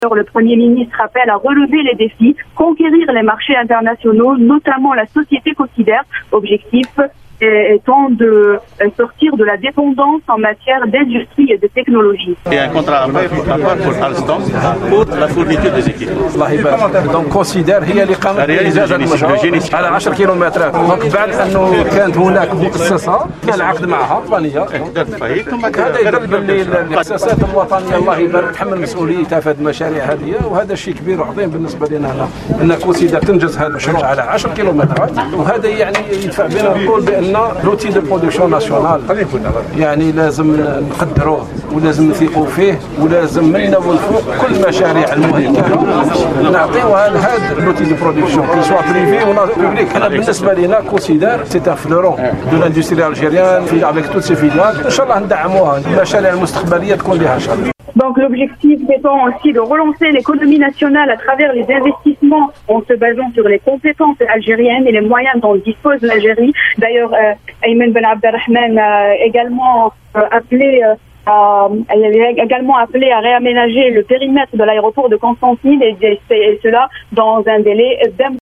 Le Premier ministre appelle à relever les défis, conquérir les marchés internationaux, notamment la société considère, objectif étant de sortir de la dépendance en matière d'industrie et de technologie. Il y a un contrat à part pour Alstom pour la fourniture des équipements. Donc considère هي اللي قامت بإنجاز المشروع على 10 كيلومترات. دونك بعد أنه كانت هناك مؤسسة كان العقد معها وطنية. هذا يدل باللي المؤسسات الوطنية الله يبارك تحمل مسؤوليتها في هذه المشاريع هذه وهذا شيء كبير وعظيم بالنسبة لنا هنا أن كونسيدر تنجز هذا المشروع على 10 كيلومترات وهذا يعني يدفع بنا نقول بأن لوتي دو برودكسيون ناسيونال يعني لازم نقدروه ولازم نثيقوا فيه ولازم منا والفوق كل المشاريع المهمه نعطيوها لهذا لوتي دو برودكسيون كي سوا بريفي ولا بوبليك. حنا بالنسبه لنا كونسيدار سي ان فلورون دو لاندستري الجيريان في افيك توت سي فيليال ان شاء الله ندعموها المشاريع المستقبليه تكون لها شر. Donc l'objectif étant aussi de relancer l'économie nationale à travers les investissements en se basant sur les compétences algériennes et les moyens dont dispose l'Algérie. D'ailleurs, Ayman Ben Abdelrahman a également appelé à réaménager le périmètre de l'aéroport de Constantine et cela dans un délai